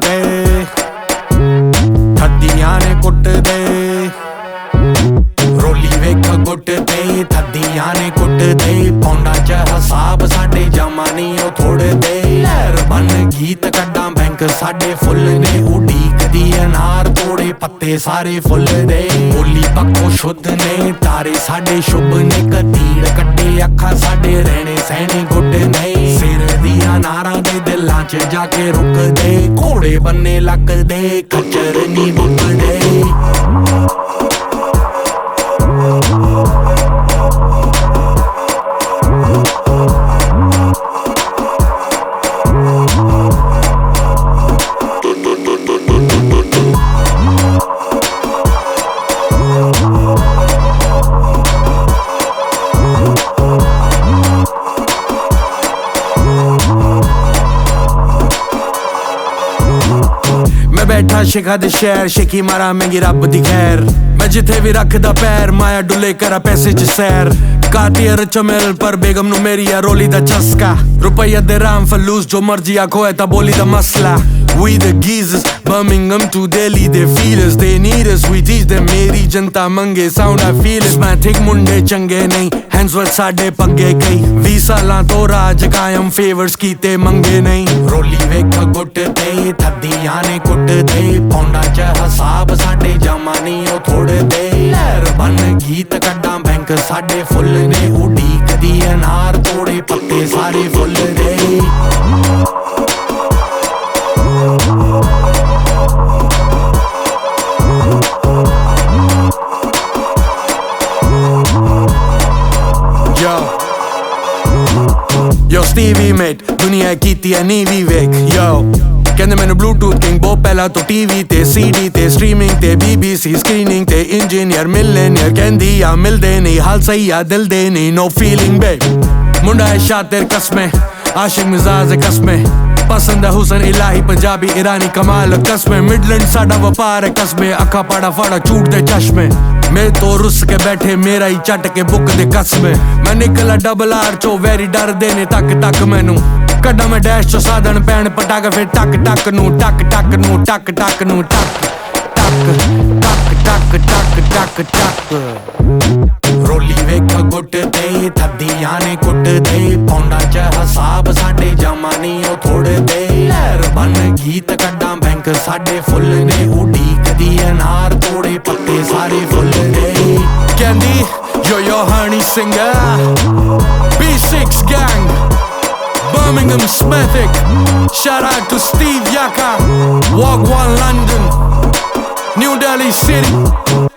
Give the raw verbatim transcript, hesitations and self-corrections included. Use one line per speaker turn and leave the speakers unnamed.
दे थद्दियां ने कुट दे रोली वेख गुट दे थद्दियां ने कुट दे पौंडा च हिसाब साडे जमा नी ओ थोड़े दे लहर बन गीत कड्डां बैंक साडे फुल ने उड़ीक दी अनार तोड़े पत्ते सारे फुल दे बोली पक्को शुद्ध ने तारे साडे शुभ ने कतीड़ कट्टे अखा साडे रहने सहने गुड ने सिर दिया नारा दे दिलां च जाके रुक दे घोड़े बन्ने लक दे खच्चर नी बुक दे मैं बैठा शिखा दे शहर शिकी मारा महंगी रब दी खैर मैं जिथे भी रखदा पैर माया डुले करा पैसे च सैर कातियर चमेल पर बेगम नु मेरी आ रोली दा चस्का रुपया दे राम फलूस जो मर्जी आखो है ता बोली दा मसला We the geezers Birmingham to Delhi they feel us they need us we teach them मेरी जनता मंगे sound I feel it मैं ठीक मुंडे चंगे नहीं hands worth साडे पग्गे कई वी सालां तो राज कायम favors कीते मंगे नहीं रोली वेख गुट दे थद्दियां ने कुट दे पौंडा च हिसाब साडे जमा नी ओ थोड़े दे लहर बन गीत कड्डां बैंक साडे फुल ने उड़ीक दी अनार तोड़े पत्ते सारे फुल दे Yo Yo Stevie mate दुनिया कीती है नी विवेक Yo कहंदे मैनू ब्लूटूथ किंग बहुत पहला तो टीवी ते सीडी ते स्ट्रीमिंग ते बीबीसी स्क्रीनिंग ते इंजीनियर मिलनेनियर कहंदी आ मिलदे नहीं हाल सही आ दिल दे नहीं नो फीलिंग बे मुंडा है शातिर कसमें आशिक मिजाज है कसमें पसंद है हुसन इलाही पंजाबी ईरानी कमाल कसमें मिडलैंड साडा व्यापार है कसमें अखा पाड़ा फाड़ा चूट दे चश्मे मैं तो रुस के बैठे मेरा ही चट के बुक दे कसमें मैं निकला डबल आर चो वेरी डर देने तक तक मैनू कड्डा मैं डैश चो साधन पैन पटाक फिर टक टक नू टक टक नू टक टक नू टक टक टक टक टक टक टक रोली वेख गुट दे थद्दियां ने कुट दे पौंडा च हिसाब साडे जमा नी ओ थोड़े दे लहर बन गीत कड्डां बैंक साडे फुल ने उड़ीक दी अनार तोड़े पत्ते सारे फुल दे कहंदी yo yo Honey singer B six gang Birmingham Smithic shout out to Steve Yaka Wagwan London New Delhi City